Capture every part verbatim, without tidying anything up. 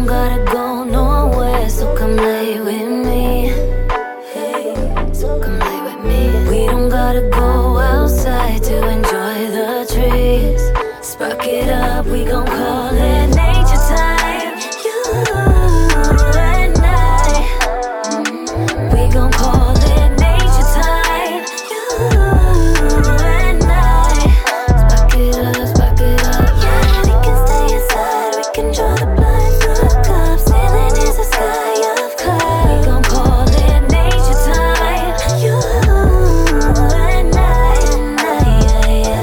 gotta go nowhere, so come lay with me. Hey, so come lay with me. We don't gotta go outside to enjoy the trees. Spark it up, we gon' call it nature time. You and I, we gon' call it nature time. You and I, spark it up, spark it up. Yeah, we can stay inside, we can draw the blinds, look up. Ceiling is a sky of clouds. We gon' call it nature time. You and I, and I, yeah, yeah.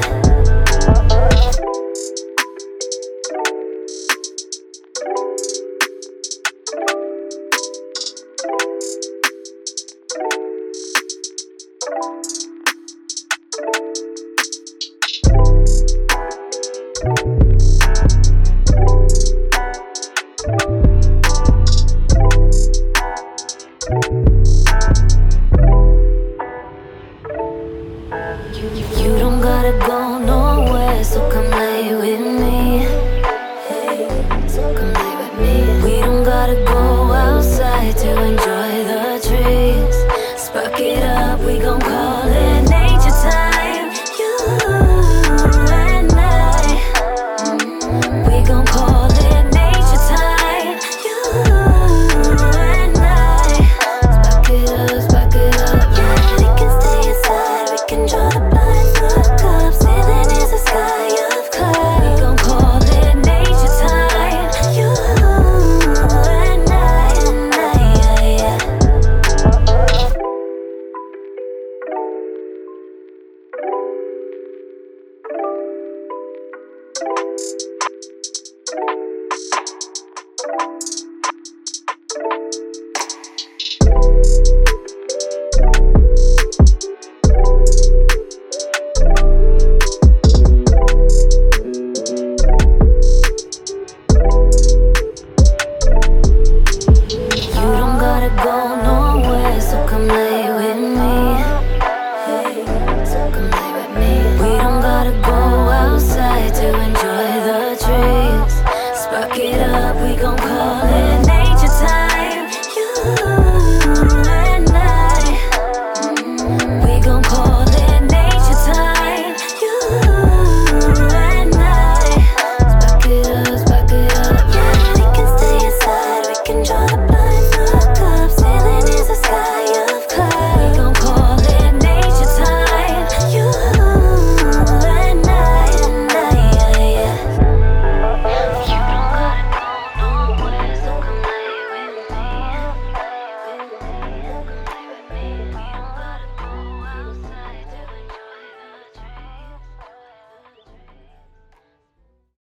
You don't gotta go nowhere, so come lay with me. Hey, so come lay with me. We don't gotta go outside to enjoy the trees. Spark it up, we gon' call it nature time. You and I, we gon' call it nature time. You and I, spark it up, spark it up. Yeah, we can stay inside, we can draw the blinds, look up. Ceiling is a sky of clouds. We gon' call it nature time. You and I, and I, yeah, yeah. You don't gotta go nowhere, so come lay with me. Hey, so come lay with me. We don't gotta go outside to enjoy the trees. Spark it up, we gon' call it nature time. You and I, we gon' call it nature time. You and I, spark it up, spark it up. Yeah, we can stay inside, we can draw the